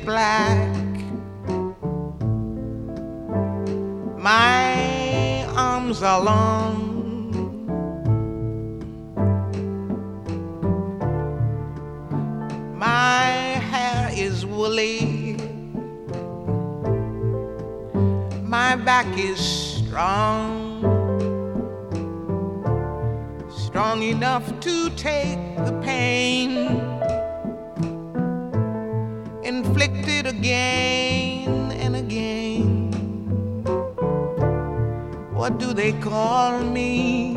black. My arms are long. My hair is woolly. My back is strong, strong enough to take the pain inflicted again and again. What do they call me?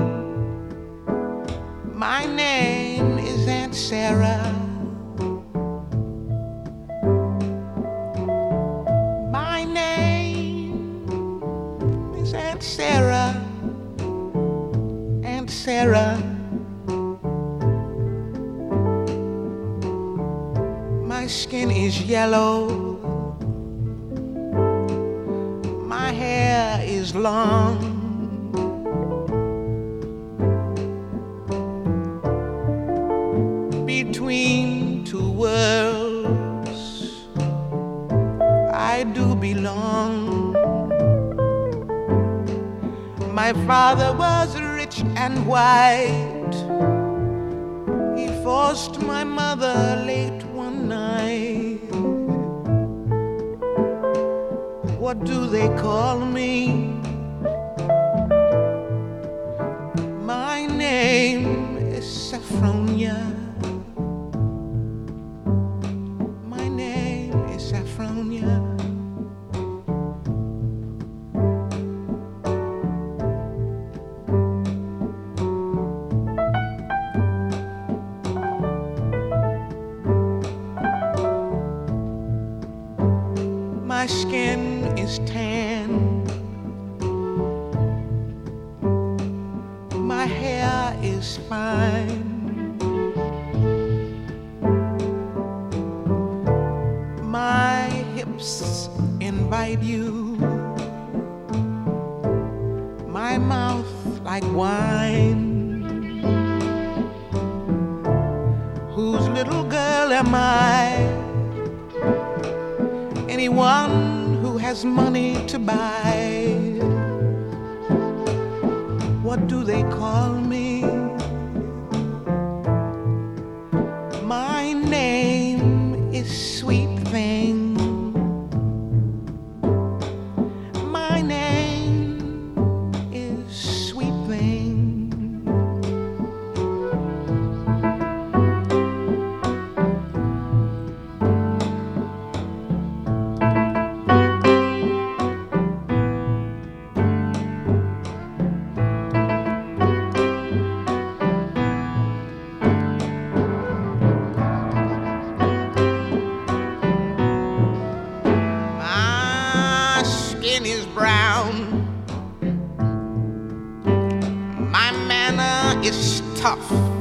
My name is Aunt Sarah. My name is Aunt Sarah. Aunt Sarah. My skin is yellow. My hair is long. Between two worlds I do belong. My father was rich and white. He forced my mother late one night. What do they call me? My name is Saffronia. My name is Saffronia. My skin is tan. My hair is fine. My hips invite you. My mouth like wine. Whose little girl am I? Anyone who has money to buy. What do they call me? My name is Sweet Thing. My name is Sweet Thing. Skin is brown. My manner is tough.